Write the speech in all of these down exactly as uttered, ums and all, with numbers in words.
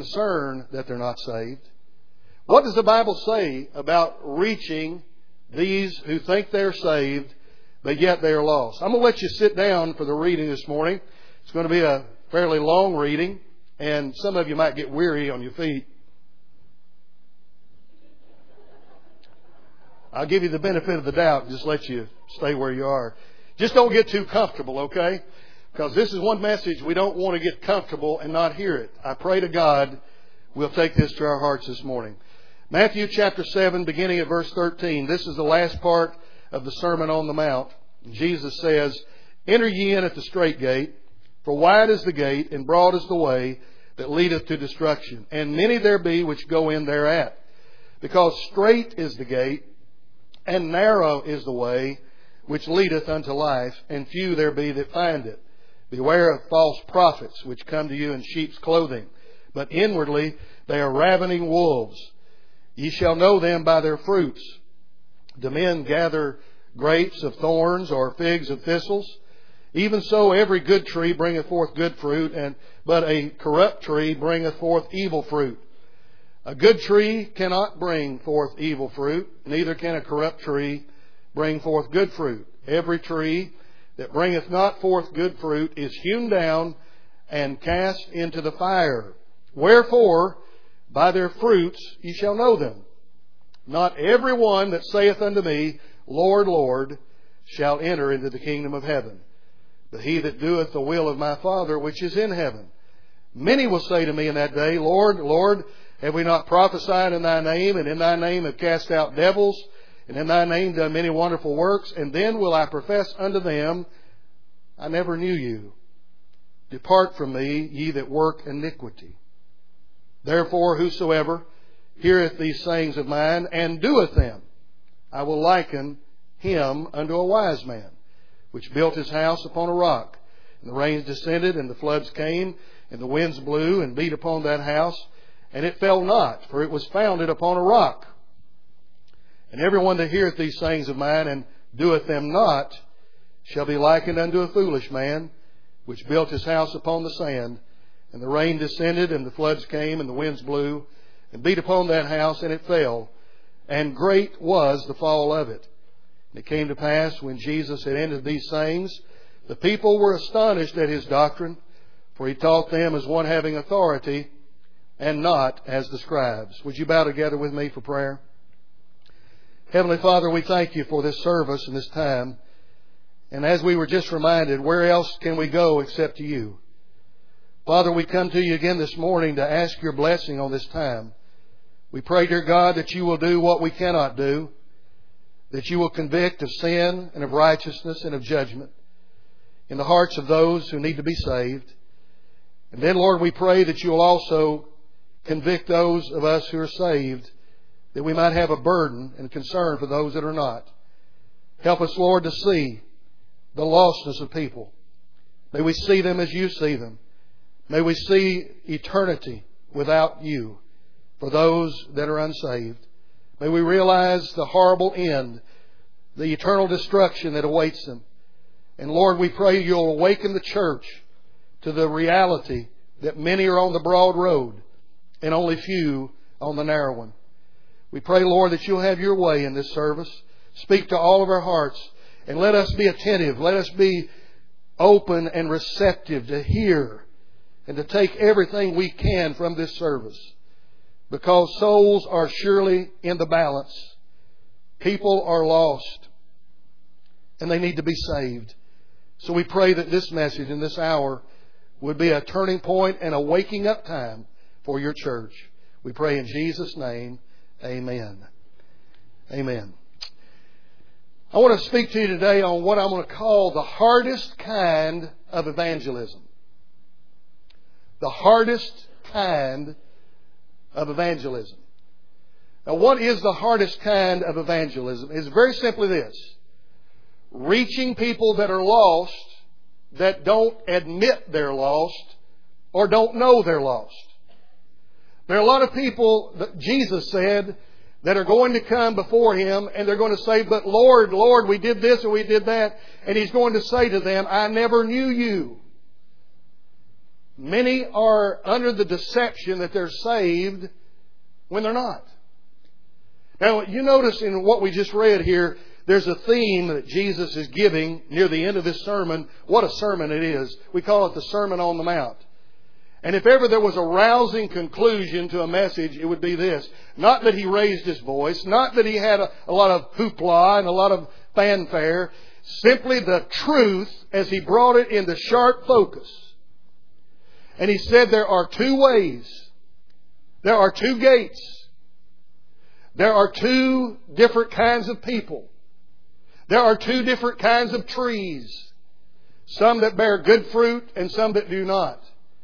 concerned that they're not saved. What does the Bible say about reaching these who think they're saved, but yet they are lost? I'm going to let you sit down for the reading this morning. It's going to be a fairly long reading, and some of you might get weary on your feet. I'll give you the benefit of the doubt and just let you stay where you are. Just don't get too comfortable, okay? Because this is one message we don't want to get comfortable and not hear it. I pray to God we'll take this to our hearts this morning. Matthew chapter seven, beginning at verse thirteen. This is the last part of the Sermon on the Mount. Jesus says, "Enter ye in at the strait gate, for wide is the gate, and broad is the way that leadeth to destruction. And many there be which go in thereat. Because strait is the gate, and narrow is the way which leadeth unto life, and few there be that find it. Beware of false prophets, which come to you in sheep's clothing, but inwardly they are ravening wolves. Ye shall know them by their fruits. Do men gather grapes of thorns, or figs of thistles? Even so every good tree bringeth forth good fruit, and but a corrupt tree bringeth forth evil fruit. A good tree cannot bring forth evil fruit, neither can a corrupt tree bring forth good fruit. Every tree that bringeth not forth good fruit is hewn down and cast into the fire. Wherefore, by their fruits ye shall know them. Not every one that saith unto me, Lord, Lord, shall enter into the kingdom of heaven, but he that doeth the will of my Father which is in heaven. Many will say to me in that day, Lord, Lord, have we not prophesied in thy name, and in thy name have cast out devils, and in thy name done many wonderful works? And then will I profess unto them, I never knew you. Depart from me, ye that work iniquity. Therefore, whosoever heareth these sayings of mine, and doeth them, I will liken him unto a wise man, which built his house upon a rock. And the rains descended, and the floods came, and the winds blew, and beat upon that house, and it fell not, for it was founded upon a rock. And everyone that heareth these sayings of mine, and doeth them not, shall be likened unto a foolish man, which built his house upon the sand. And the rain descended, and the floods came, and the winds blew, and beat upon that house, and it fell. And great was the fall of it. And it came to pass, when Jesus had ended these sayings, the people were astonished at his doctrine, for he taught them as one having authority, and not as the scribes." Would you bow together with me for prayer? Heavenly Father, we thank you for this service and this time. And as we were just reminded, where else can we go except to you? Father, we come to you again this morning to ask your blessing on this time. We pray, dear God, that you will do what we cannot do, that you will convict of sin and of righteousness and of judgment in the hearts of those who need to be saved. And then, Lord, we pray that you will also convict those of us who are saved, that we might have a burden and concern for those that are not. Help us, Lord, to see the lostness of people. May we see them as you see them. May we see eternity without you for those that are unsaved. May we realize the horrible end, the eternal destruction that awaits them. And Lord, we pray you'll awaken the church to the reality that many are on the broad road and only few on the narrow one. We pray, Lord, that you'll have your way in this service. Speak to all of our hearts, and let us be attentive. Let us be open and receptive to hear and to take everything we can from this service, because souls are surely in the balance. People are lost, and they need to be saved. So we pray that this message in this hour would be a turning point and a waking up time for your church. We pray in Jesus' name. Amen. Amen. I want to speak to you today on what I'm going to call the hardest kind of evangelism. The hardest kind of evangelism. Now, what is the hardest kind of evangelism? It's very simply this: reaching people that are lost, that don't admit they're lost, or don't know they're lost. There are a lot of people that Jesus said that are going to come before Him, and they're going to say, "But Lord, Lord, we did this and we did that." And He's going to say to them, "I never knew you. Many are under the deception that they're saved when they're not. Now, you notice in what we just read here, there's a theme that Jesus is giving near the end of this sermon. What a sermon it is. We call it the Sermon on the Mount. And if ever there was a rousing conclusion to a message, it would be this. Not that He raised His voice, not that He had a, a lot of hoopla and a lot of fanfare, simply the truth as He brought it into sharp focus. And He said there are two ways. There are two gates. There are two different kinds of people. There are two different kinds of trees. Some that bear good fruit and some that do not.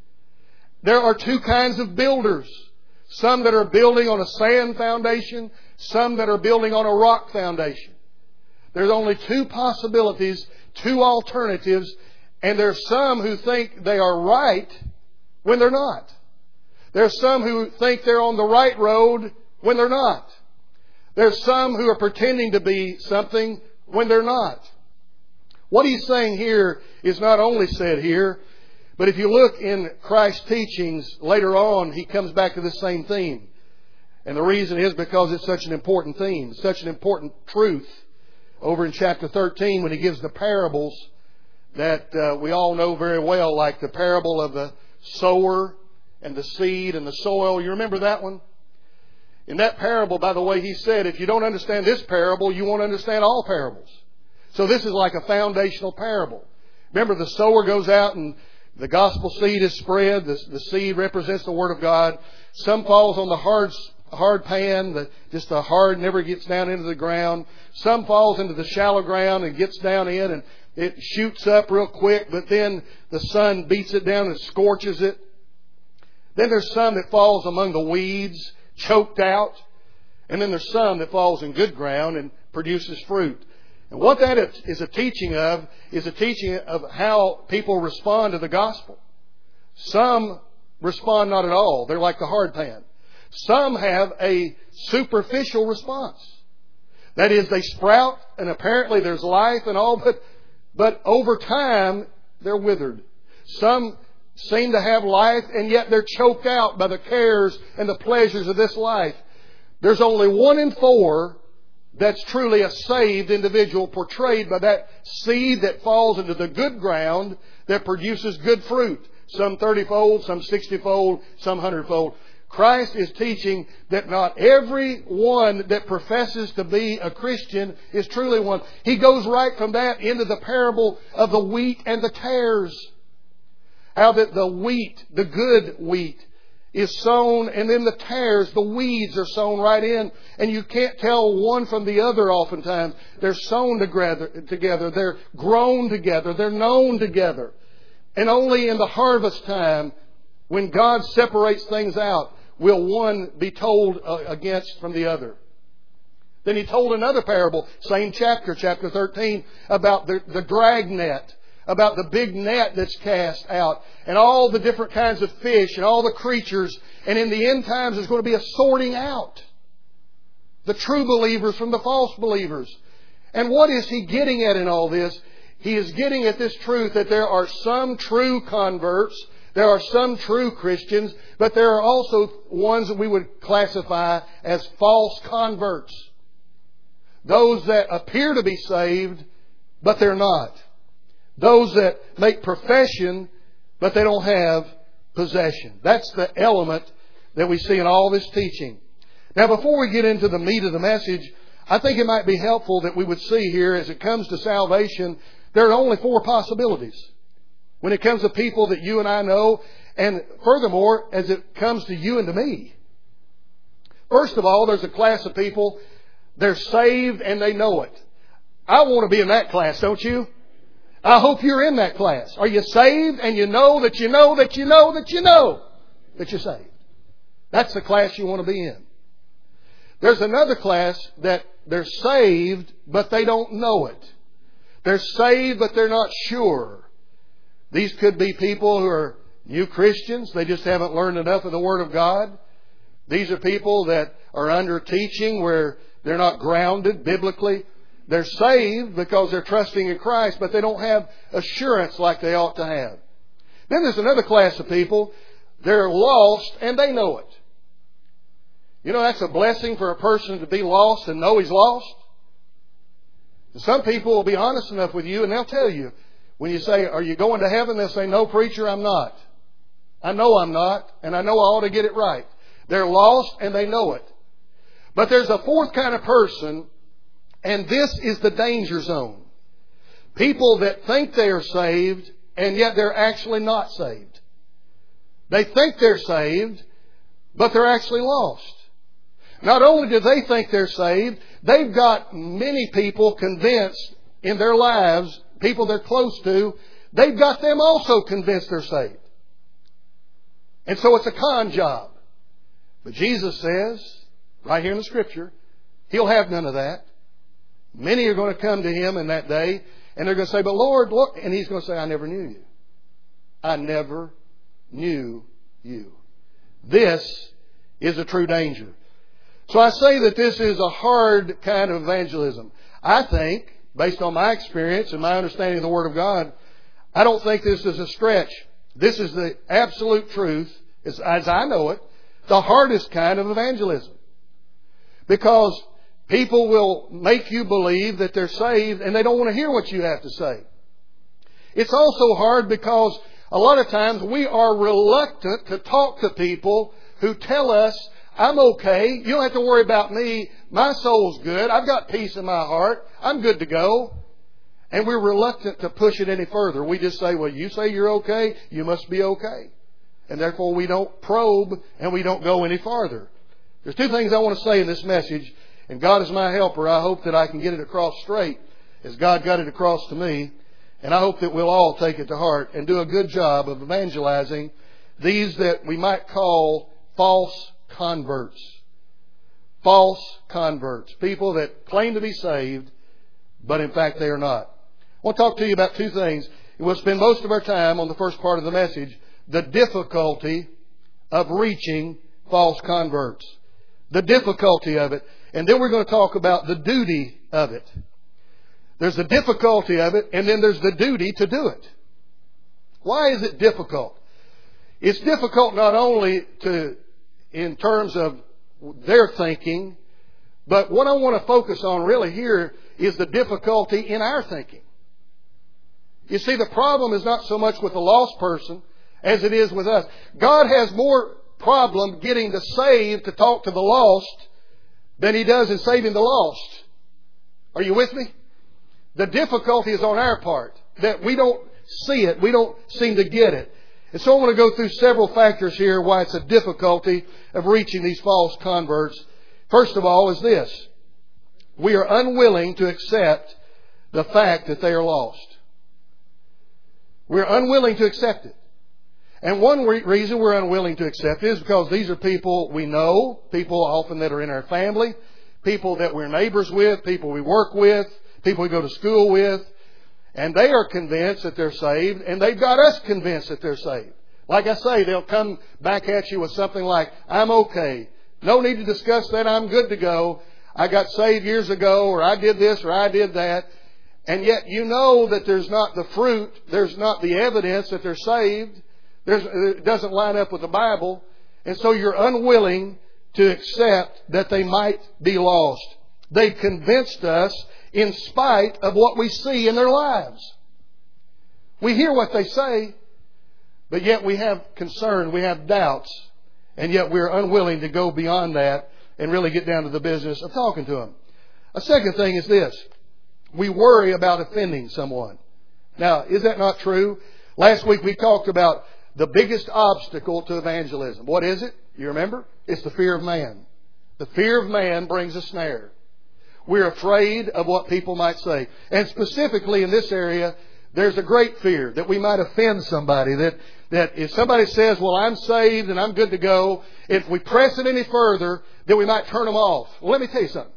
There are two kinds of builders. Some that are building on a sand foundation, some that are building on a rock foundation. There's only two possibilities, two alternatives, and there's some who think they are right when they're not. There's some who think they're on the right road when they're not. There's some who are pretending to be something when they're not. What He's saying here is not only said here, but if you look in Christ's teachings later on, He comes back to the same theme. And the reason is because it's such an important theme, such an important truth. Over in chapter thirteen, when He gives the parables that uh, we all know very well, like the parable of the sower and the seed and the soil. You remember that one? In that parable, by the way, He said, if you don't understand this parable, you won't understand all parables. So this is like a foundational parable. Remember, the sower goes out and the gospel seed is spread. The, the seed represents the Word of God. Some falls on the hard, hard pan, the, just the hard, never gets down into the ground. Some falls into the shallow ground and gets down in, and it shoots up real quick, but then the sun beats it down and scorches it. Then there's some that falls among the weeds, choked out. And then there's some that falls in good ground and produces fruit. And what that is a teaching of is a teaching of how people respond to the gospel. Some respond not at all. They're like the hard pan. Some have a superficial response. That is, they sprout and apparently there's life and all, but, but over time they're withered. Some seem to have life and yet they're choked out by the cares and the pleasures of this life. There's only one in four that's truly a saved individual, portrayed by that seed that falls into the good ground that produces good fruit. Some thirty-fold, some sixty-fold, some hundred-fold. Christ is teaching that not every one that professes to be a Christian is truly one. He goes right from that into the parable of the wheat and the tares. How that the wheat, the good wheat, is sown, and then the tares, the weeds, are sown right in. And you can't tell one from the other oftentimes. They're sown together, together. They're grown together. They're known together. And only in the harvest time, when God separates things out, will one be told against from the other. Then He told another parable, same chapter, chapter thirteen, about the, the dragnet. About the big net that's cast out and all the different kinds of fish and all the creatures. And in the end times there's going to be a sorting out. The true believers from the false believers. And what is He getting at in all this? He is getting at this truth that there are some true converts. There are some true Christians. But there are also ones that we would classify as false converts. Those that appear to be saved, but they're not. Those that make profession, but they don't have possession. That's the element that we see in all this teaching. Now, before we get into the meat of the message, I think it might be helpful that we would see here, as it comes to salvation, there are only four possibilities. When it comes to people that you and I know, and furthermore, as it comes to you and to me. First of all, there's a class of people, they're saved and they know it. I want to be in that class, don't you? I hope you're in that class. Are you saved and you know that you know that you know that you know that you're saved? That's the class you want to be in. There's another class that they're saved, but they don't know it. They're saved, but they're not sure. These could be people who are new Christians. They just haven't learned enough of the Word of God. These are people that are under teaching where they're not grounded biblically. They're saved because they're trusting in Christ, but they don't have assurance like they ought to have. Then there's another class of people. They're lost and they know it. You know, that's a blessing for a person to be lost and know he's lost. And some people will be honest enough with you and they'll tell you, when you say, are you going to heaven? They'll say, no, preacher, I'm not. I know I'm not, and I know I ought to get it right. They're lost and they know it. But there's a fourth kind of person, and this is the danger zone. People that think they are saved, and yet they're actually not saved. They think they're saved, but they're actually lost. Not only do they think they're saved, they've got many people convinced in their lives, people they're close to, they've got them also convinced they're saved. And so it's a con job. But Jesus says, right here in the Scripture, He'll have none of that. Many are going to come to Him in that day, and they're going to say, but Lord, Lord, and He's going to say, I never knew you. I never knew you. This is a true danger. So I say that this is a hard kind of evangelism. I think, based on my experience and my understanding of the Word of God, I don't think this is a stretch. This is the absolute truth, as, as I know it, the hardest kind of evangelism. Because people will make you believe that they're saved and they don't want to hear what you have to say. It's also hard because a lot of times we are reluctant to talk to people who tell us, I'm okay, you don't have to worry about me, my soul's good, I've got peace in my heart, I'm good to go. And we're reluctant to push it any further. We just say, well, you say you're okay, you must be okay. And therefore we don't probe and we don't go any farther. There's two things I want to say in this message, and God is my helper. I hope that I can get it across straight as God got it across to me. And I hope that we'll all take it to heart and do a good job of evangelizing these that we might call false converts. False converts. People that claim to be saved, but in fact they are not. I want to talk to you about two things. We'll spend most of our time on the first part of the message, the difficulty of reaching false converts. The difficulty of it. And then we're going to talk about the duty of it. There's the difficulty of it, and then there's the duty to do it. Why is it difficult? It's difficult not only to, in terms of their thinking, but what I want to focus on really here is the difficulty in our thinking. You see, the problem is not so much with the lost person as it is with us. God has more problem getting the saved to talk to the lost than He does in saving the lost. Are you with me? The difficulty is on our part, that we don't see it. We don't seem to get it. And so I want to go through several factors here why it's a difficulty of reaching these false converts. First of all is this. We are unwilling to accept the fact that they are lost. We're unwilling to accept it. And one re- reason we're unwilling to accept it is because these are people we know, people often that are in our family, people that we're neighbors with, people we work with, people we go to school with, and they are convinced that they're saved, and they've got us convinced that they're saved. Like I say, they'll come back at you with something like, I'm okay. No need to discuss that, I'm good to go. I got saved years ago, or I did this, or I did that. And yet you know that there's not the fruit, there's not the evidence that they're saved. There's, it doesn't line up with the Bible. And so you're unwilling to accept that they might be lost. They've convinced us in spite of what we see in their lives. We hear what they say, but yet we have concern, we have doubts, and yet we're unwilling to go beyond that and really get down to the business of talking to them. A second thing is this. We worry about offending someone. Now, is that not true? Last week we talked about the biggest obstacle to evangelism. What is it? You remember? It's the fear of man. The fear of man brings a snare. We're afraid of what people might say. And specifically in this area, there's a great fear that we might offend somebody. That, that if somebody says, well, I'm saved and I'm good to go, if we press it any further, then we might turn them off. Well, let me tell you something.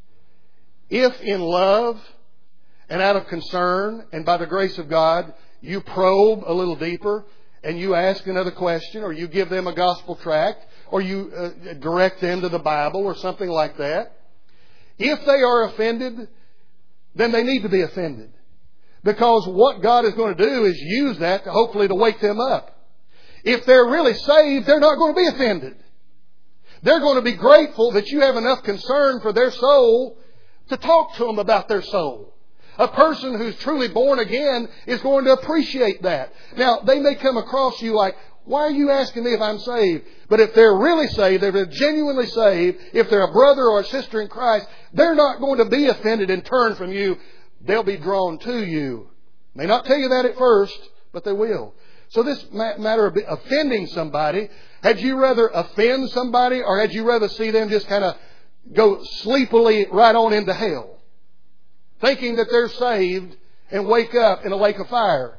If in love and out of concern and by the grace of God, you probe a little deeper and you ask another question, or you give them a gospel tract, or you uh, direct them to the Bible or something like that, if they are offended, then they need to be offended. Because what God is going to do is use that to hopefully to wake them up. If they're really saved, they're not going to be offended. They're going to be grateful that you have enough concern for their soul to talk to them about their soul. A person who's truly born again is going to appreciate that. Now, they may come across you like, why are you asking me if I'm saved? But if they're really saved, if they're genuinely saved, if they're a brother or a sister in Christ, they're not going to be offended and turn from you. They'll be drawn to you. May not tell you that at first, but they will. So this matter of offending somebody, had you rather offend somebody or had you rather see them just kind of go sleepily right on into hell? Thinking that they're saved and wake up in a lake of fire.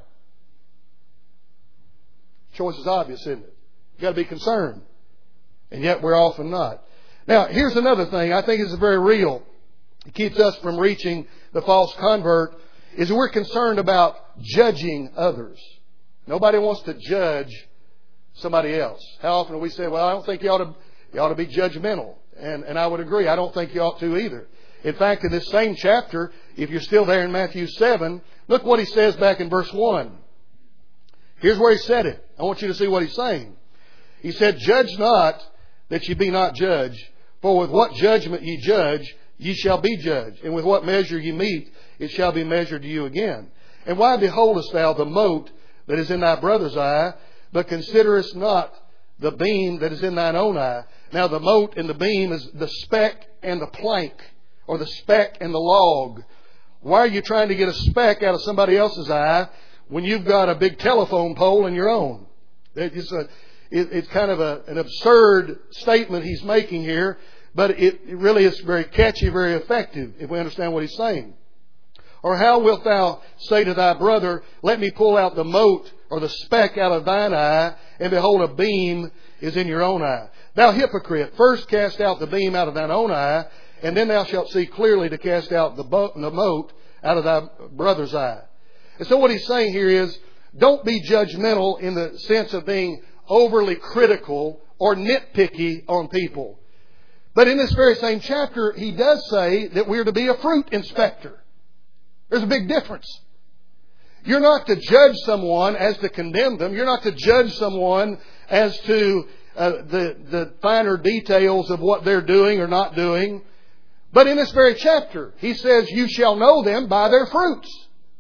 Choice is obvious, isn't it? You've got to be concerned. And yet we're often not. Now, here's another thing I think is very real. It keeps us from reaching the false convert, is that we're concerned about judging others. Nobody wants to judge somebody else. How often do we say, well, I don't think you ought to, you ought to be judgmental. And, and I would agree. I don't think you ought to either. In fact, in this same chapter, if you're still there in Matthew seven, look what he says back in verse one. Here's where he said it. I want you to see what he's saying. He said, judge not that ye be not judged, for with what judgment ye judge, ye shall be judged. And with what measure ye meet, it shall be measured to you again. And why beholdest thou the mote that is in thy brother's eye, but considerest not the beam that is in thine own eye? Now the mote and the beam is the speck and the plank, or the speck and the log. Why are you trying to get a speck out of somebody else's eye when you've got a big telephone pole in your own? It's, a, it, it's kind of a, an absurd statement he's making here, but it, it really is very catchy, very effective, if we understand what he's saying. Or how wilt thou say to thy brother, let me pull out the mote or the speck out of thine eye, and behold, a beam is in your own eye? Thou hypocrite, first cast out the beam out of thine own eye, and then thou shalt see clearly to cast out the, bo- the mote out of thy brother's eye. And so what he's saying here is, don't be judgmental in the sense of being overly critical or nitpicky on people. But in this very same chapter, he does say that we're to be a fruit inspector. There's a big difference. You're not to judge someone as to condemn them. You're not to judge someone as to uh, the, the finer details of what they're doing or not doing. But in this very chapter, he says, you shall know them by their fruits.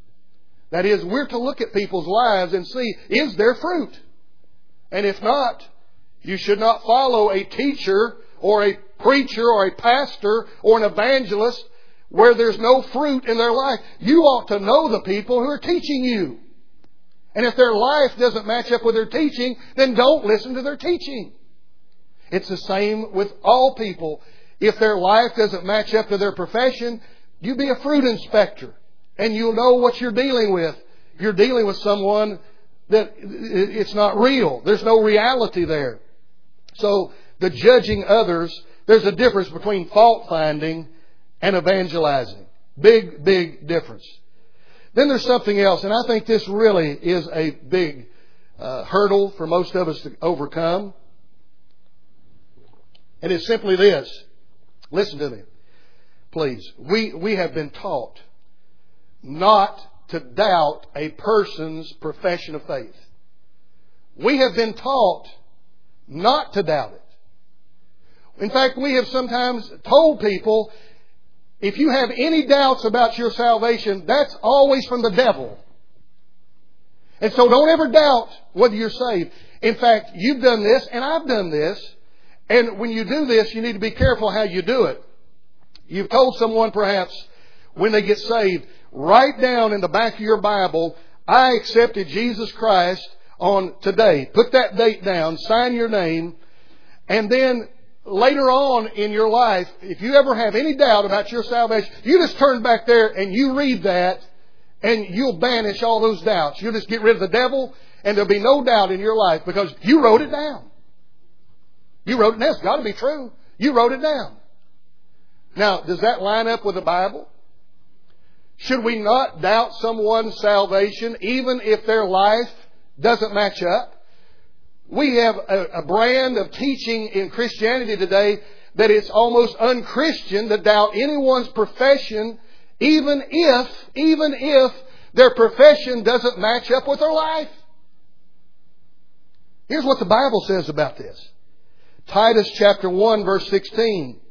That is, we're to look at people's lives and see, is there fruit? And if not, you should not follow a teacher or a preacher or a pastor or an evangelist where there's no fruit in their life. You ought to know the people who are teaching you. And if their life doesn't match up with their teaching, then don't listen to their teaching. It's the same with all people. If their life doesn't match up to their profession, you be a fruit inspector. And you'll know what you're dealing with. You're dealing with someone that it's not real. There's no reality there. So the judging others, there's a difference between fault finding and evangelizing. Big, big difference. Then there's something else, and I think this really is a big uh, hurdle for most of us to overcome. And it's simply this. Listen to me, please. We, we have been taught not to doubt a person's profession of faith. We have been taught not to doubt it. In fact, we have sometimes told people, if you have any doubts about your salvation, that's always from the devil. And so don't ever doubt whether you're saved. In fact, you've done this and I've done this. And when you do this, you need to be careful how you do it. You've told someone perhaps when they get saved, write down in the back of your Bible, I accepted Jesus Christ on today. Put that date down, sign your name, and then later on in your life, if you ever have any doubt about your salvation, you just turn back there and you read that and you'll banish all those doubts. You'll just get rid of the devil and there'll be no doubt in your life because you wrote it down. You wrote it down. It's got to be true. You wrote it down. Now, does that line up with the Bible? Should we not doubt someone's salvation even if their life doesn't match up? We have a, a brand of teaching in Christianity today that it's almost unchristian to doubt anyone's profession, even if, even if Their profession doesn't match up with their life. Here's what the Bible says about this. Titus chapter one verse sixteen.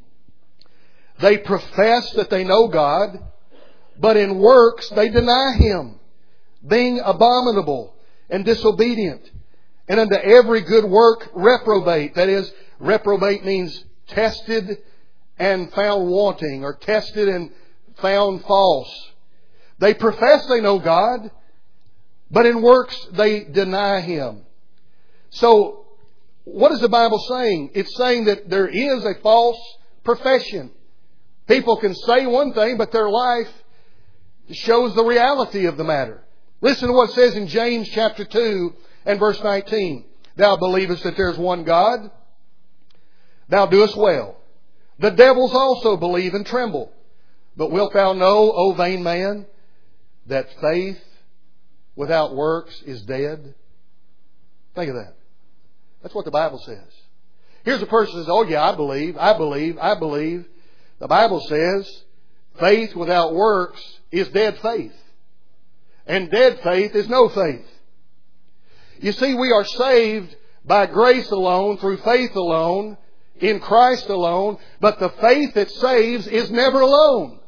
They profess that they know God, but in works they deny Him, being abominable and disobedient, and unto every good work reprobate. That is, reprobate means tested and found wanting, or tested and found false. They profess they know God, but in works they deny Him. So, what is the Bible saying? It's saying that there is a false profession. People can say one thing, but their life shows the reality of the matter. Listen to what it says in James chapter two and verse nineteen. Thou believest that there is one God? Thou doest well. The devils also believe and tremble. But wilt thou know, O vain man, that faith without works is dead? Think of that. That's what the Bible says. Here's a person who says, oh yeah, I believe, I believe, I believe. The Bible says, faith without works is dead faith. And dead faith is no faith. You see, we are saved by grace alone, through faith alone, in Christ alone, but the faith that saves is never alone.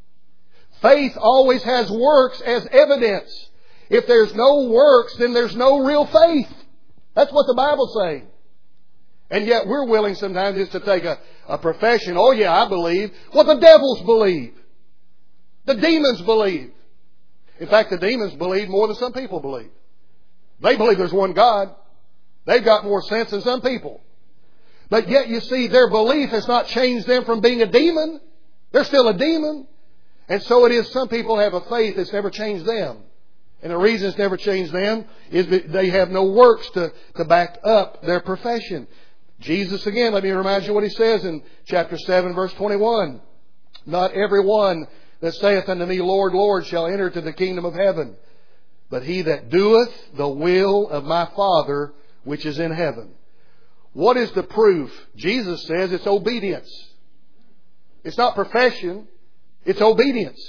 Faith always has works as evidence. If there's no works, then there's no real faith. That's what the Bible's saying. And yet we're willing sometimes just to take a, a profession. Oh yeah, I believe. Well, the devils believe. The demons believe. In fact, the demons believe more than some people believe. They believe there's one God. They've got more sense than some people. But yet, you see, their belief has not changed them from being a demon. They're still a demon. And so it is, some people have a faith that's never changed them. And the reason it's never changed them is that they have no works to, to back up their profession. Jesus, again, let me remind you what He says in chapter seven, verse twenty-one. Not every one that saith unto me, Lord, Lord, shall enter into the kingdom of heaven, but he that doeth the will of my Father which is in heaven. What is the proof? Jesus says it's obedience. It's not profession. It's obedience.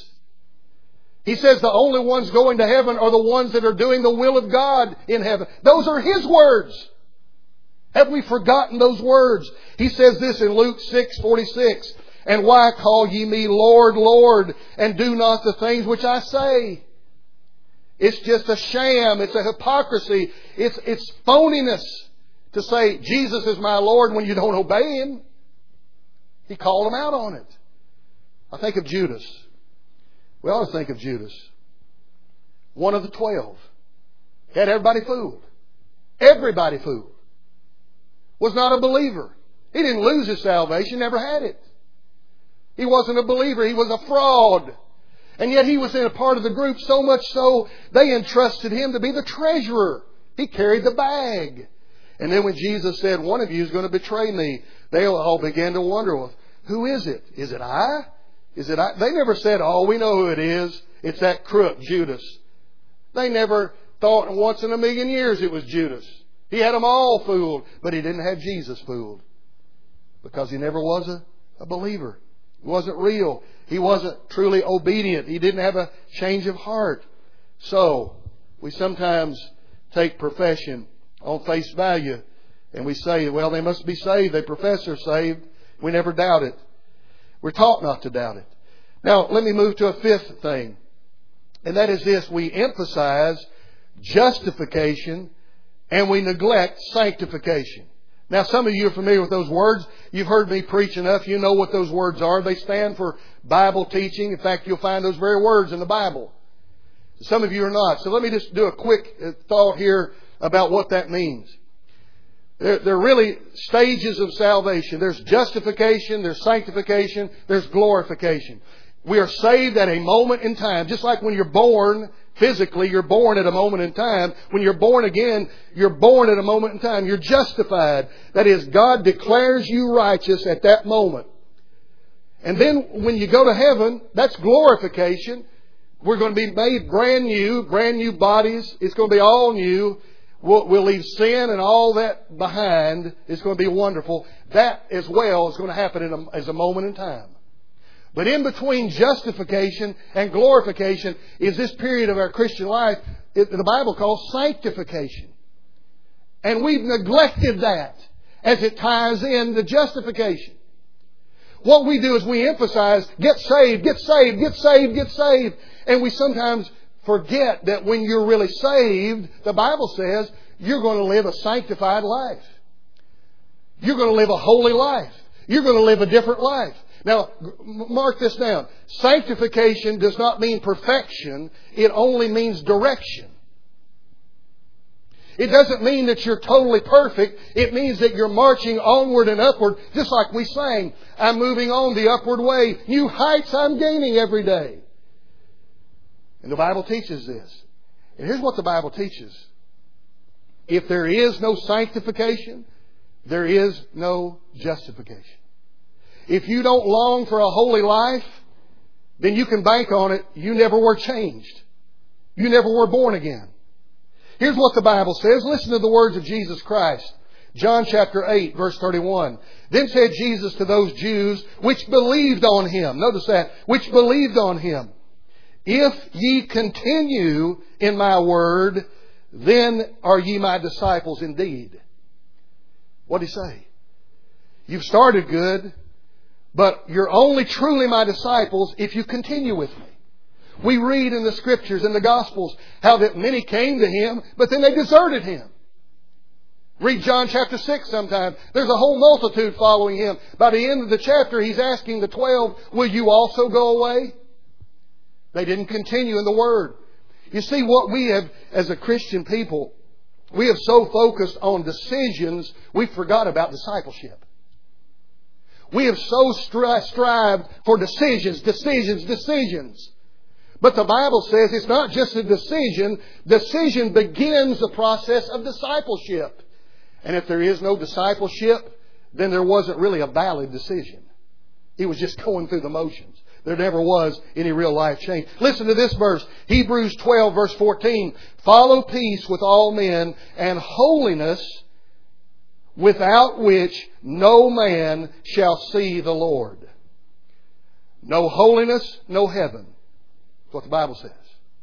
He says the only ones going to heaven are the ones that are doing the will of God in heaven. Those are His words. Have we forgotten those words? He says this in Luke six forty-six. And why call ye me Lord, Lord, and do not the things which I say? It's just a sham. It's a hypocrisy. It's, it's phoniness to say Jesus is my Lord when you don't obey Him. He called them out on it. I think of Judas. We ought to think of Judas. One of the twelve. Had everybody fooled. Everybody fooled. Was not a believer. He didn't lose his salvation. Never had it. He wasn't a believer. He was a fraud. And yet he was in a part of the group, so much so they entrusted him to be the treasurer. He carried the bag. And then when Jesus said, one of you is going to betray me, they all began to wonder, well, who is it? Is it I? Is it I? They never said, oh, we know who it is. It's that crook, Judas. They never thought once in a million years it was Judas. He had them all fooled, but he didn't have Jesus fooled. Because he never was a, a believer. He wasn't real. He wasn't truly obedient. He didn't have a change of heart. So, we sometimes take profession on face value. And we say, well, they must be saved. They profess they're saved. We never doubt it. We're taught not to doubt it. Now, let me move to a fifth thing. And that is this. We emphasize justification and we neglect sanctification. Now, some of you are familiar with those words. You've heard me preach enough. You know what those words are. They stand for Bible teaching. In fact, you'll find those very words in the Bible. Some of you are not. So let me just do a quick thought here about what that means. There, there are really stages of salvation. There's justification, there's sanctification, there's glorification. We are saved at a moment in time. Just like when you're born, physically, you're born at a moment in time. When you're born again, you're born at a moment in time. You're justified. That is, God declares you righteous at that moment. And then when you go to heaven, that's glorification. We're going to be made brand new, brand new bodies. It's going to be all new. We'll, we'll leave sin and all that behind. It's going to be wonderful. That as well is going to happen in a, as a moment in time. But in between justification and glorification is this period of our Christian life that the Bible calls sanctification. And we've neglected that as it ties in to justification. What we do is we emphasize, get saved, get saved, get saved, get saved. And we sometimes forget that when you're really saved, the Bible says you're going to live a sanctified life. You're going to live a holy life. You're going to live a different life. Now, mark this down. Sanctification does not mean perfection. It only means direction. It doesn't mean that you're totally perfect. It means that you're marching onward and upward, just like we sang. I'm moving on the upward way. New heights I'm gaining every day. And the Bible teaches this. And here's what the Bible teaches. If there is no sanctification, there is no justification. If you don't long for a holy life, then you can bank on it. You never were changed. You never were born again. Here's what the Bible says. Listen to the words of Jesus Christ. John chapter eight, verse thirty-one. Then said Jesus to those Jews which believed on Him. Notice that. Which believed on Him. If ye continue in my word, then are ye my disciples indeed. What did He say? You've started good, but you're only truly my disciples if you continue with me. We read in the Scriptures, in the Gospels, how that many came to Him, but then they deserted Him. Read John chapter six sometime. There's a whole multitude following Him. By the end of the chapter, He's asking the twelve, will you also go away? They didn't continue in the Word. You see, what we have as a Christian people, we have so focused on decisions, we forgot about discipleship. We have so stri- strived for decisions, decisions, decisions. But the Bible says it's not just a decision. Decision begins the process of discipleship. And if there is no discipleship, then there wasn't really a valid decision. He was just going through the motions. There never was any real life change. Listen to this verse. Hebrews twelve verse fourteen. Follow peace with all men and holiness, without which no man shall see the Lord. No holiness, no heaven. That's what the Bible says.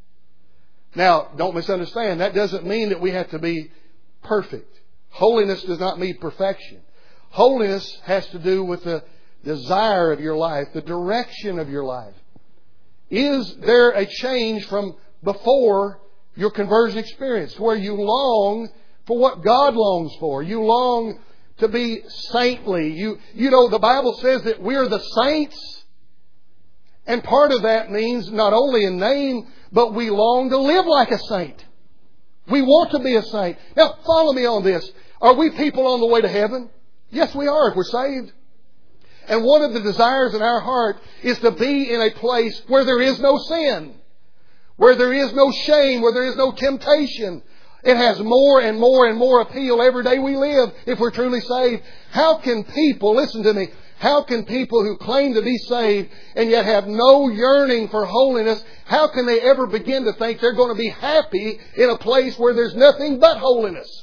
Now, don't misunderstand. That doesn't mean that we have to be perfect. Holiness does not mean perfection. Holiness has to do with the desire of your life, the direction of your life. Is there a change from before your conversion experience where you long for what God longs for? You long to be saintly. You, you know, the Bible says that we're the saints. And part of that means not only in name, but we long to live like a saint. We want to be a saint. Now, follow me on this. Are we people on the way to heaven? Yes, we are if we're saved. And one of the desires in our heart is to be in a place where there is no sin, where there is no shame, where there is no temptation. It has more and more and more appeal every day we live if we're truly saved. How can people, listen to me, how can people who claim to be saved and yet have no yearning for holiness, how can they ever begin to think they're going to be happy in a place where there's nothing but holiness?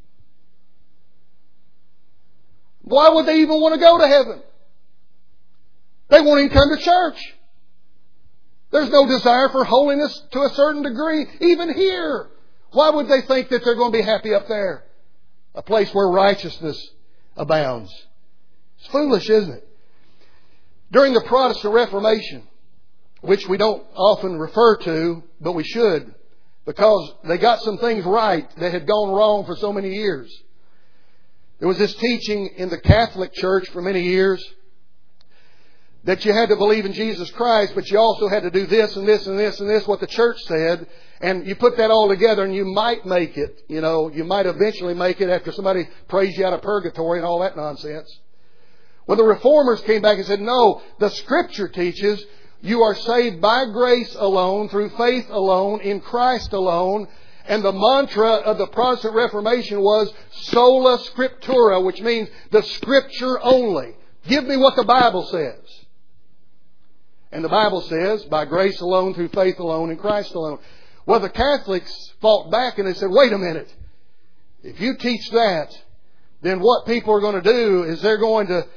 Why would they even want to go to heaven? They won't even come to church. There's no desire for holiness to a certain degree, even here. Why would they think that they're going to be happy up there? A place where righteousness abounds. It's foolish, isn't it? During the Protestant Reformation, which we don't often refer to, but we should, because they got some things right that had gone wrong for so many years. There was this teaching in the Catholic Church for many years that you had to believe in Jesus Christ, but you also had to do this and this and this and this, what the church said. And you put that all together and you might make it. You know, you might eventually make it after somebody prays you out of purgatory and all that nonsense. Well, the Reformers came back and said, no, the Scripture teaches you are saved by grace alone, through faith alone, in Christ alone. And the mantra of the Protestant Reformation was sola scriptura, which means the Scripture only. Give me what the Bible says. And the Bible says, by grace alone, through faith alone, in Christ alone. Well, the Catholics fought back and they said, wait a minute. If you teach that, then what people are going to do is they're going to,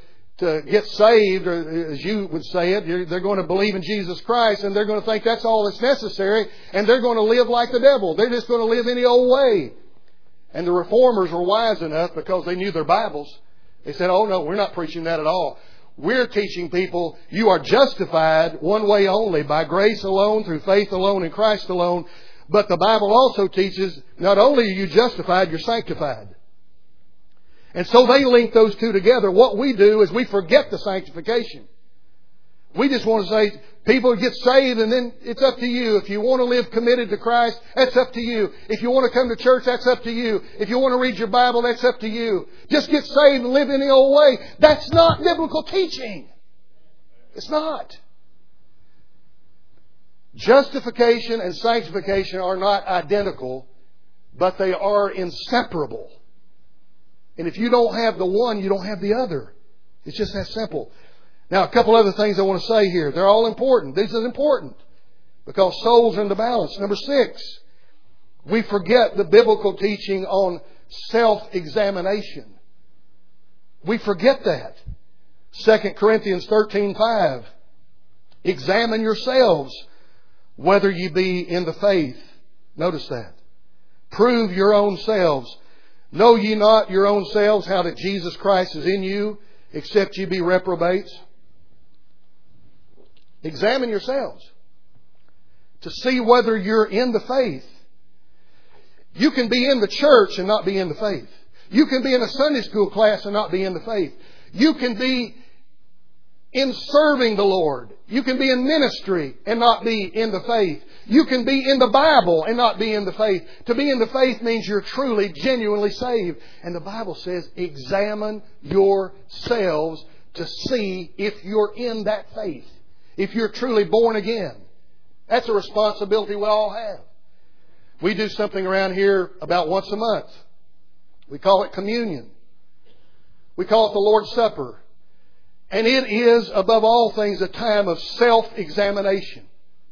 to get saved, or as you would say it, they're going to believe in Jesus Christ, and they're going to think that's all that's necessary, and they're going to live like the devil. They're just going to live any old way. And the reformers were wise enough, because they knew their Bibles. They said, oh no, we're not preaching that at all. We're teaching people you are justified one way only, by grace alone, through faith alone, in Christ alone. But the Bible also teaches not only are you justified, you're sanctified. And so they link those two together. What we do is we forget the sanctification. We just want to say, people get saved and then it's up to you. If you want to live committed to Christ, that's up to you. If you want to come to church, that's up to you. If you want to read your Bible, that's up to you. Just get saved and live any old way. That's not biblical teaching. It's not. Justification and sanctification are not identical, but they are inseparable. And if you don't have the one, you don't have the other. It's just that simple. Now, a couple other things I want to say here. They're all important. This is important because souls are in the balance. Number six, we forget the biblical teaching on self-examination. We forget that. Second Corinthians thirteen five. Examine yourselves whether ye be in the faith. Notice that. Prove your own selves. Know ye not your own selves how that Jesus Christ is in you, except ye be reprobates? Examine yourselves to see whether you're in the faith. You can be in the church and not be in the faith. You can be in a Sunday school class and not be in the faith. You can be in serving the Lord. You can be in ministry and not be in the faith. You can be in the Bible and not be in the faith. To be in the faith means you're truly, genuinely saved. And the Bible says, examine yourselves to see if you're in that faith. If you're truly born again. That's a responsibility we all have. We do something around here about once a month. We call it communion. We call it the Lord's Supper. And it is, above all things, a time of self-examination.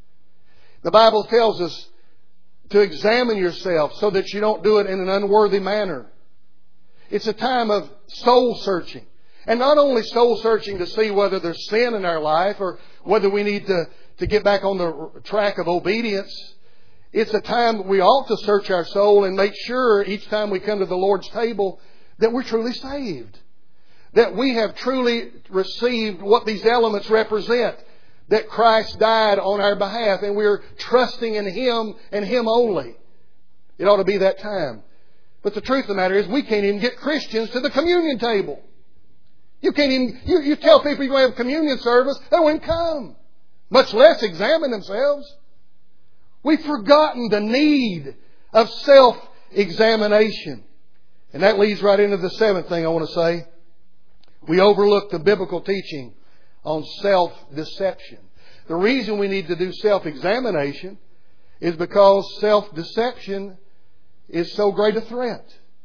The Bible tells us to examine yourself so that you don't do it in an unworthy manner. It's a time of soul searching. And not only soul searching to see whether there's sin in our life or whether we need to, to get back on the track of obedience. It's a time we ought to search our soul and make sure each time we come to the Lord's table that we're truly saved. That we have truly received what these elements represent. That Christ died on our behalf and we're trusting in Him and Him only. It ought to be that time. But the truth of the matter is we can't even get Christians to the communion table. You can't even, you, you tell people you're going to have a communion service, they won't come. Much less examine themselves. We've forgotten the need of self-examination. And that leads right into the seventh thing I want to say. We overlook the biblical teaching on self-deception. The reason we need to do self-examination is because self-deception is so great a threat.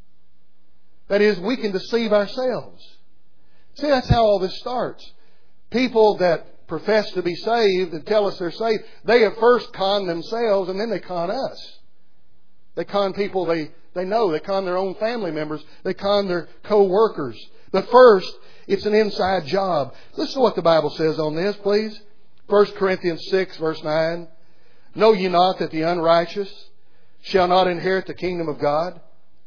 That is, we can deceive ourselves. See, that's how all this starts. People that profess to be saved and tell us they're saved, they have first conned themselves and then they con us. They con people they, they know. They con their own family members. They con their co-workers. But first, it's an inside job. Listen to what the Bible says on this, please. First Corinthians six, verse nine. Know ye not that the unrighteous shall not inherit the kingdom of God?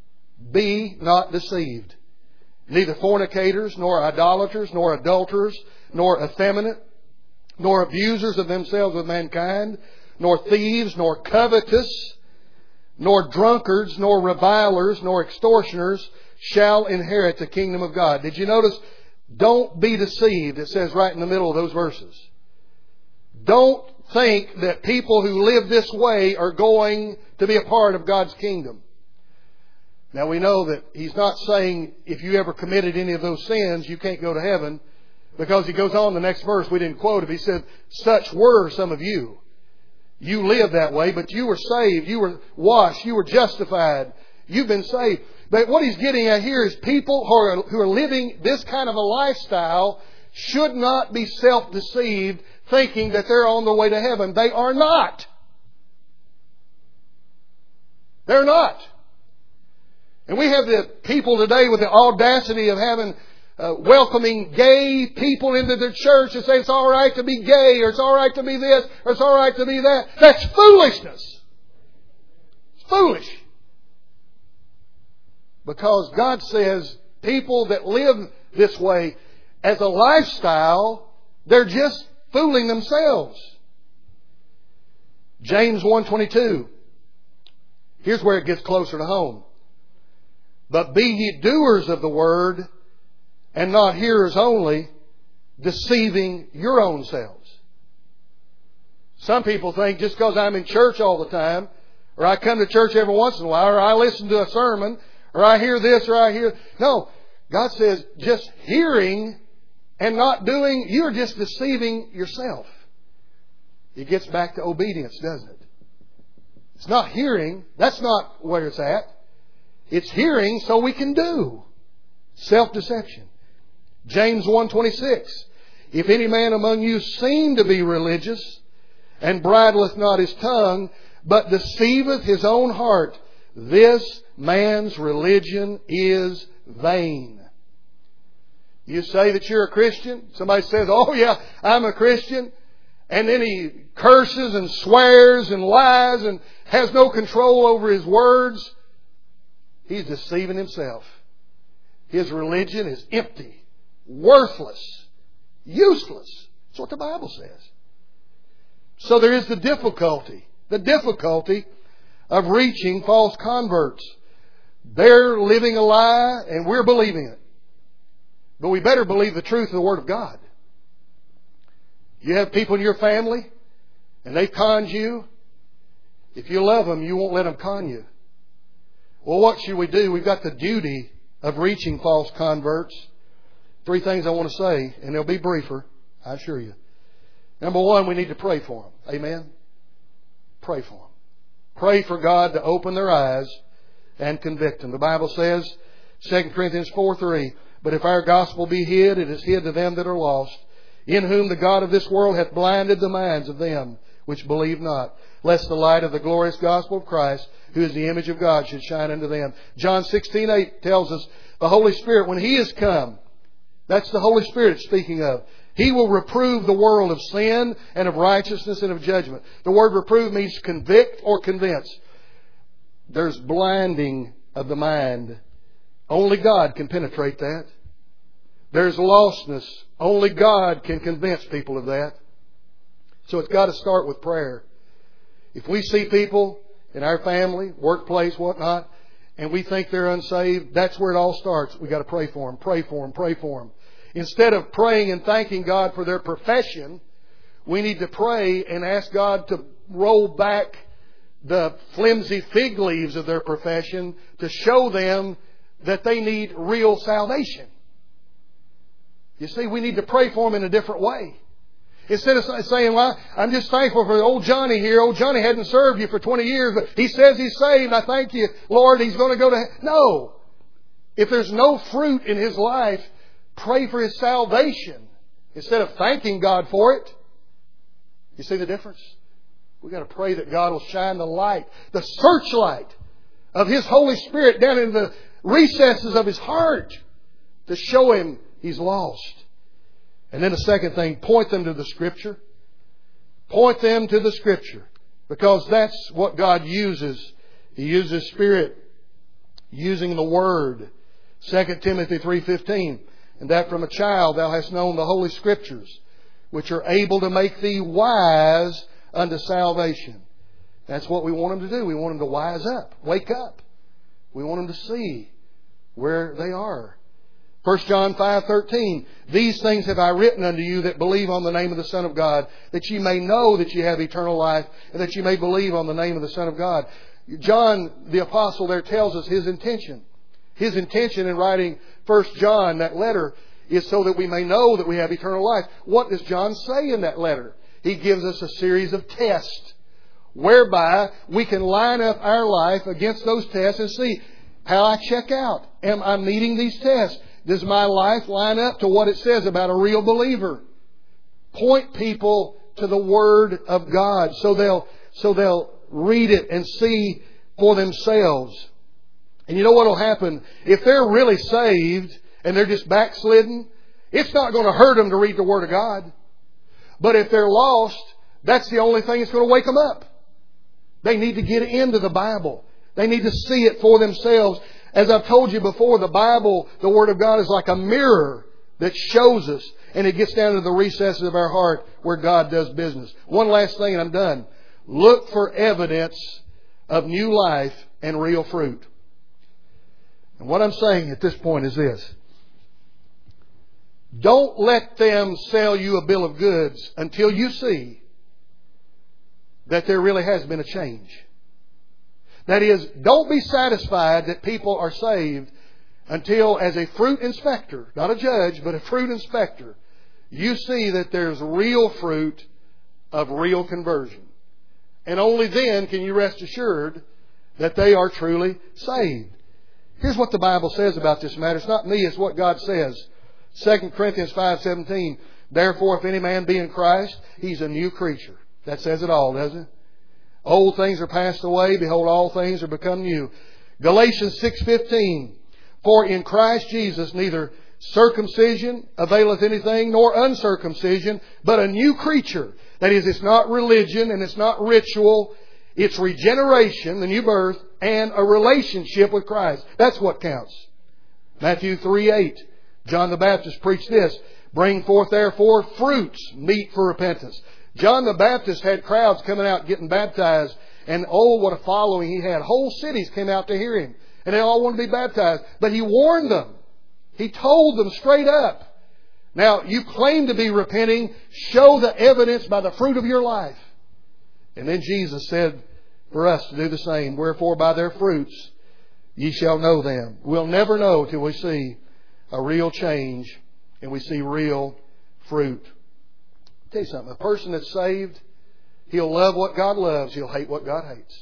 Be not deceived. Neither fornicators, nor idolaters, nor adulterers, nor effeminate, nor abusers of themselves with mankind, nor thieves, nor covetous, nor drunkards, nor revilers, nor extortioners shall inherit the kingdom of God. Did you notice? Don't be deceived. It says right in the middle of those verses. Don't think that people who live this way are going to be a part of God's kingdom. Now we know that He's not saying if you ever committed any of those sins, you can't go to heaven. Because He goes on the next verse, we didn't quote it. He said, such were some of you. You lived that way, but you were saved. You were washed. You were justified. You've been saved. But what he's getting at here is people who are, who are living this kind of a lifestyle should not be self-deceived thinking that they're on their way to heaven. They are not. They're not. And we have the people today with the audacity of having uh, welcoming gay people into their church and say it's all right to be gay, or it's all right to be this, or it's all right to be that. That's foolishness. It's foolish. Because God says people that live this way as a lifestyle, they're just fooling themselves. James one twenty-two. Here's where it gets closer to home. But be ye doers of the word, and not hearers only, deceiving your own selves. Some people think just because I'm in church all the time, or I come to church every once in a while, or I listen to a sermon, or I hear this, or I hear... No, God says just hearing and not doing, you're just deceiving yourself. It gets back to obedience, doesn't it? It's not hearing. That's not where it's at. It's hearing so we can do. Self-deception. James one twenty-six. If any man among you seem to be religious, and bridleth not his tongue, but deceiveth his own heart, this man's religion is vain. You say that you're a Christian. Somebody says, oh yeah, I'm a Christian. And then he curses and swears and lies and has no control over his words. He's deceiving himself. His religion is empty, worthless, useless. That's what the Bible says. So there is the difficulty. The difficulty of reaching false converts. They're living a lie and we're believing it. But we better believe the truth of the Word of God. You have people in your family and they've conned you. If you love them, you won't let them con you. Well, what should we do? We've got the duty of reaching false converts. Three things I want to say, and they'll be briefer, I assure you. Number one, we need to pray for them. Amen? Pray for them. Pray for God to open their eyes and convict them. The Bible says, Second Corinthians four three, but if our gospel be hid, it is hid to them that are lost, in whom the God of this world hath blinded the minds of them which believe not, lest the light of the glorious gospel of Christ, who is the image of God, should shine unto them. John sixteen eight tells us the Holy Spirit, when He has come, that's the Holy Spirit speaking of, He will reprove the world of sin and of righteousness and of judgment. The word reprove means convict or convince. There's blinding of the mind. Only God can penetrate that. There's lostness. Only God can convince people of that. So it's got to start with prayer. If we see people in our family, workplace, whatnot, and we think they're unsaved, that's where it all starts. We've got to pray for them, pray for them, pray for them. Instead of praying and thanking God for their profession, we need to pray and ask God to roll back the flimsy fig leaves of their profession to show them that they need real salvation. You see, we need to pray for them in a different way. Instead of saying, well, I'm just thankful for old Johnny here. Old Johnny hadn't served you for twenty years, but he says he's saved. I thank you, Lord, he's going to go to heaven. No. If there's no fruit in his life, pray for his salvation instead of thanking God for it. You see the difference? We've got to pray that God will shine the light, the searchlight of His Holy Spirit down in the recesses of his heart to show him he's lost. And then the second thing, point them to the Scripture. Point them to the Scripture. Because that's what God uses. He uses Spirit using the Word. Second Timothy three fifteen. And that from a child thou hast known the Holy Scriptures, which are able to make thee wise unto salvation. That's what we want them to do. We want them to wise up, wake up. We want them to see where they are. First John five thirteen. These things have I written unto you that believe on the name of the Son of God, that ye may know that ye have eternal life, and that ye may believe on the name of the Son of God. John, the apostle, there tells us his intention. His intention in writing First John, that letter, is so that we may know that we have eternal life. What does John say in that letter? He gives us a series of tests whereby we can line up our life against those tests and see how I check out. Am I meeting these tests? Does my life line up to what it says about a real believer? Point people to the Word of God so they'll, so they'll read it and see for themselves. And you know what will happen? If they're really saved and they're just backslidden, it's not going to hurt them to read the Word of God. But if they're lost, that's the only thing that's going to wake them up. They need to get into the Bible. They need to see it for themselves. As I've told you before, the Bible, the Word of God, is like a mirror that shows us, and it gets down to the recesses of our heart where God does business. One last thing and I'm done. Look for evidence of new life and real fruit. And what I'm saying at this point is this. Don't let them sell you a bill of goods until you see that there really has been a change. That is, don't be satisfied that people are saved until, as a fruit inspector, not a judge, but a fruit inspector, you see that there's real fruit of real conversion. And only then can you rest assured that they are truly saved. Here's what the Bible says about this matter. It's not me, it's what God says. Second Corinthians five seventeen. Therefore, if any man be in Christ, he's a new creature. That says it all, doesn't it? Old things are passed away. Behold, all things are become new. Galatians six fifteen. For in Christ Jesus neither circumcision availeth anything, nor uncircumcision, but a new creature. That is, it's not religion and it's not ritual. It's regeneration, the new birth, and a relationship with Christ. That's what counts. Matthew three eight. John the Baptist preached this. Bring forth therefore fruits meet for repentance. John the Baptist had crowds coming out getting baptized. And oh, what a following he had. Whole cities came out to hear him. And they all wanted to be baptized. But he warned them. He told them straight up. Now, you claim to be repenting. Show the evidence by the fruit of your life. And then Jesus said for us to do the same. Wherefore by their fruits ye shall know them. We'll never know till we see a real change and we see real fruit. I'll tell you something. A person that's saved, he'll love what God loves. He'll hate what God hates.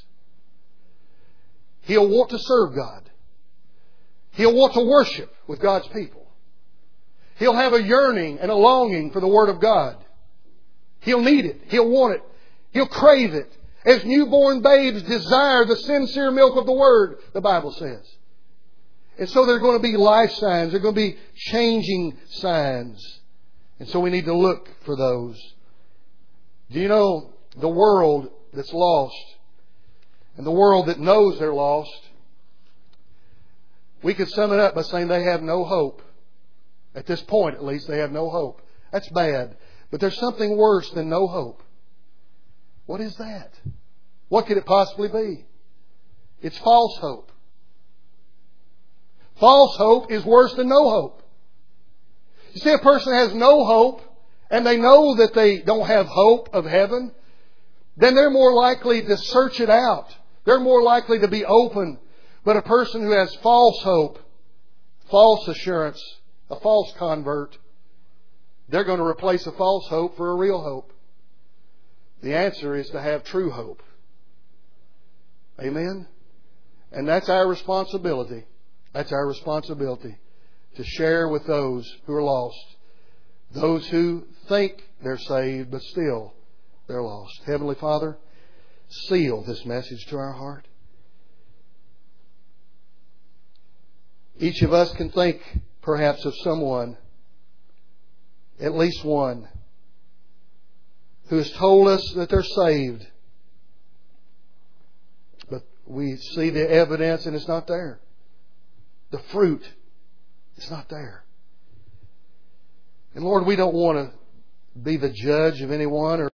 He'll want to serve God. He'll want to worship with God's people. He'll have a yearning and a longing for the Word of God. He'll need it. He'll want it. He'll crave it. As newborn babes desire the sincere milk of the Word, the Bible says. And so there are going to be life signs. There are going to be changing signs. And so we need to look for those. Do you know the world that's lost and the world that knows they're lost? We could sum it up by saying they have no hope. At this point, at least, they have no hope. That's bad. But there's something worse than no hope. What is that? What could it possibly be? It's false hope. False hope is worse than no hope. You see, a person has no hope, and they know that they don't have hope of heaven, then they're more likely to search it out. They're more likely to be open. But a person who has false hope, false assurance, a false convert, they're going to replace a false hope for a real hope. The answer is to have true hope. Amen? And that's our responsibility. That's our responsibility to share with those who are lost. Those who think they're saved, but still they're lost. Heavenly Father, seal this message to our heart. Each of us can think perhaps of someone, at least one, who has told us that they're saved. But we see the evidence and it's not there. The fruit is not there. And Lord, we don't want to be the judge of anyone or